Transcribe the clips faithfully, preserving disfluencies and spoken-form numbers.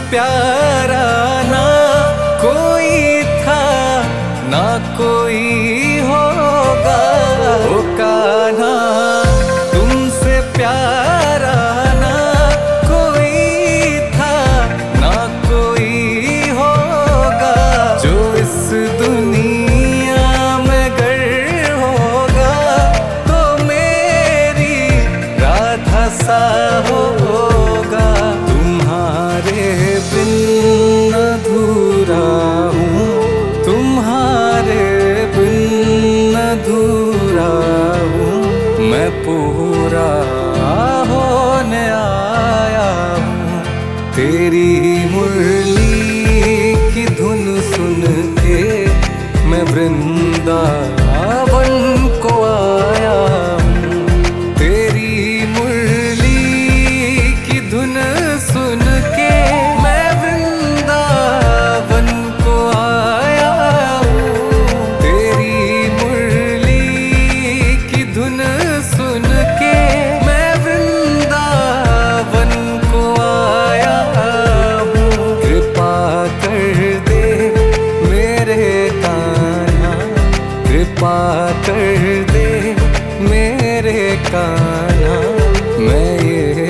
प्यारा ना कोई था ना कोई होगा। ओ कान्हा तुमसे प्यारा ना कोई था ना कोई होगा। जो इस दुनिया में गर होगा तो मेरी राधा सा होगा। तुम्हारे बिन अधूरा हूँ, तुम्हारे बिन अधूरा हूँ। मैं पूरा होने आया हूँ। तेरी मुरली की धुन सुन के मैं वृंदावन को आया हूँ। तेरी मुरली की धुन सुन के मैं वृंदावन को आया हूँ। तेरी मुरली की धुन सुन के मैं वृंदावन को आया हूँ। कृपा कर दे मेरे कान्हा, कृपा कर दे मेरे कान्हा। मैं ये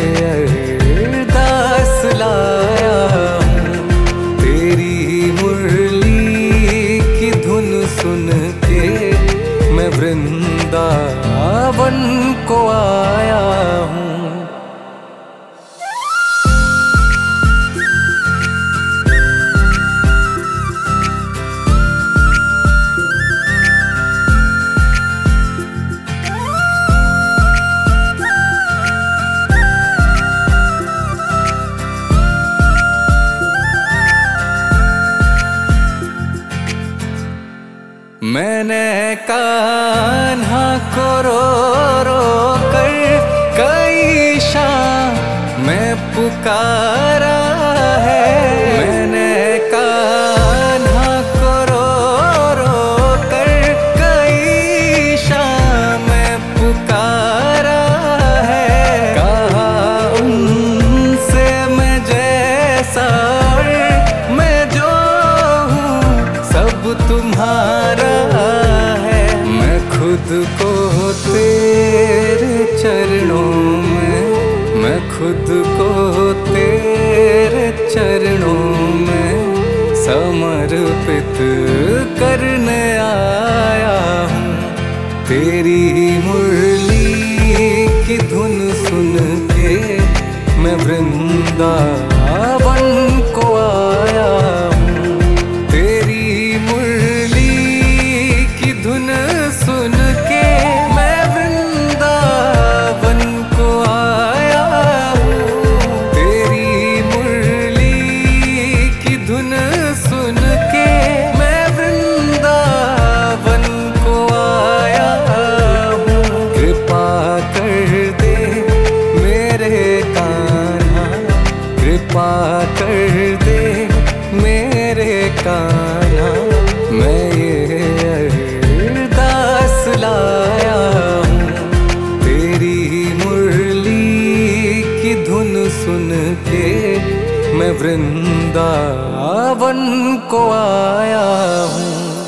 अरदास लाया हूँ। तेरी मुरली की धुन सुन के मैं वृंदावन को आया हूँ। मैंने कान्हा को रो रो कर कई शाम में पुकारा है। मैंने कान्हा को रो रो कर कई शाम में पुकारा है। कहा उनसे मैं जैसा और मैं जो हूँ सब तुम्हारा है। मैं खुद को तेरे चरणों में, मैं खुद को तेरे चरणों में समर्पित करने आया हूँ। तेरी मुरली की धुन सुन के मैं वृंदावन को आया हूँ। तेरी मुरली की धुन सुन के मैं वृंदावन को आया हूँ। तेरी मुरली की धुन सुन के मैं वृंदावन को आया हूँ। कृपा कर दे मेरे कान्हा, कृपा कर दे मेरे कान्हा। मैं ये अरदास लाया हूँ। तेरी मुरली की धुन सुन के मैं वृंदावन को आया हूँ।